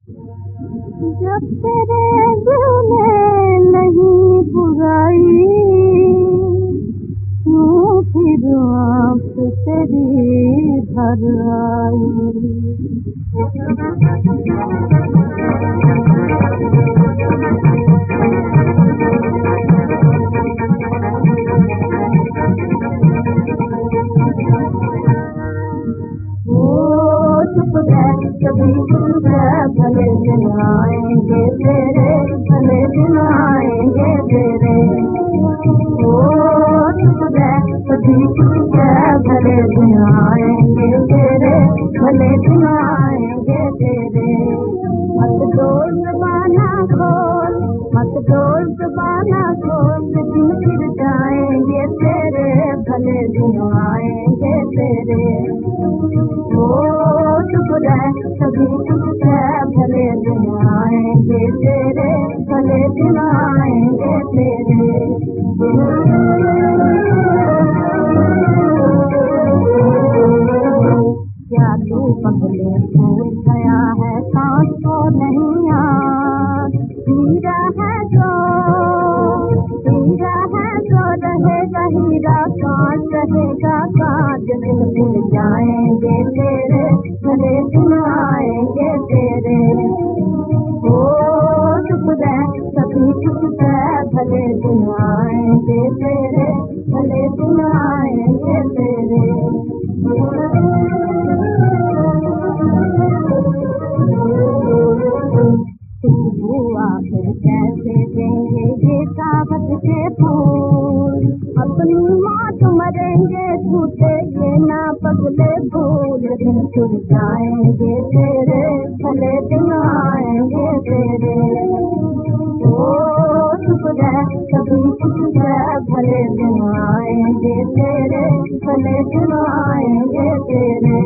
जब तेरे दिल ने नहीं बुराई, क्यों फिर आँख तेरी भर आई। कभी चुप है, भले दिन आएंगे तेरे, भले दिन आएंगे तेरे। ओ चुप है, कभी चुप है, भले दिन आएंगे तेरे, भले दिन आएंगे तेरे। मत डोल ज़बाना खोल, मत डोल ज़बाना खोल, दिन फिर जाएंगे तेरे, भले दिन आएंगे तेरे। कभी चुप है, भले दिन आएंगे तेरे, भले दिन आएंगे तेरे। क्या तू पगले भूल गया है सांस को नहीं याद, हीरा है जो रहेगा हीरा, कांच रहेगा कांच, दिन मिल जाएंगे तेरे, भले दिन आएंगे तेरे। ओ चुप है, कभी चुप है, भले दिन आएंगे तेरे, भले दिन आएंगे तेरे। आखिर कैसे देंगे ये कागज के फूल, अपनी मौत मरेंगे छूटे ये ना पगले भूल, दिन छुट जाएंगे तेरे, भले दिन आएंगे तेरे। ओ चुप है, कभी चुप है, भले दिन आएंगे तेरे, भले दिन आएंगे तेरे।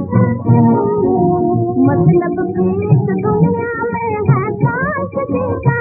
मतलब की इस दुनिया में है काश